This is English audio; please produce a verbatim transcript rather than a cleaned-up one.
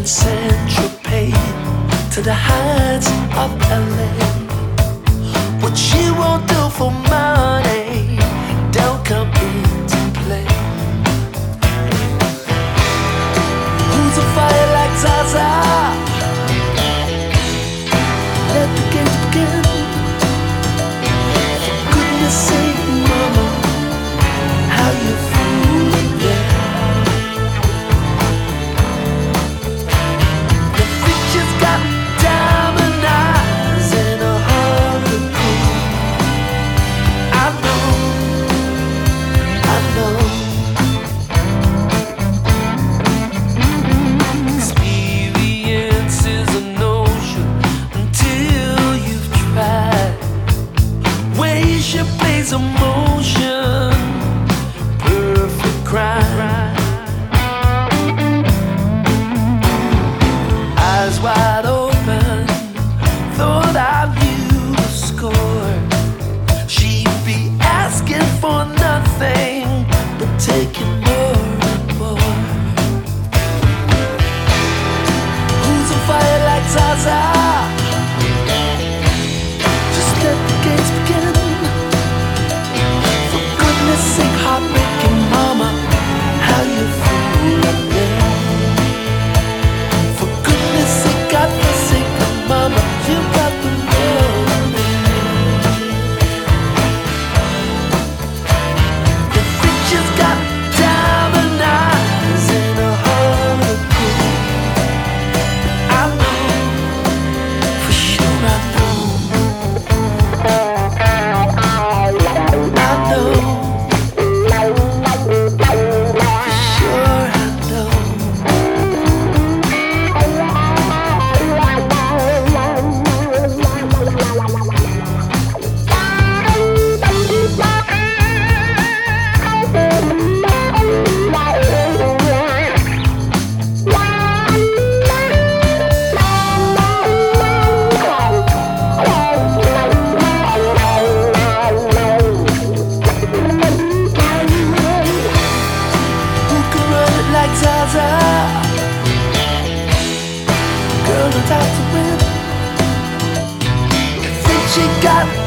and Saint-Tropez to the heights of L A. What she won't do for money don't come into play. Who's a fire like Zaza? Let the games begin. For goodness sake, mama, how you feel, yeah. The picture's got diamond eyes and a heart of gold. I know, I know. Experience is a notion until you've tried. Way she plays emotion, perfect crime. Eyes wide open, thought I knew the score. She'd be asking for nothing but taking more and more. Who's on fire like Zaza? Just let the games begin. For goodness sake, heartbreaking mama, how you feel, yeah. For goodness sake, God forsaken mama, you got to know me. The picture's got diamond eyes and a heart of gold. I know, for sure I know. I know, for sure I know. Who can run it like Zaza? Girl, no time to win. I think she got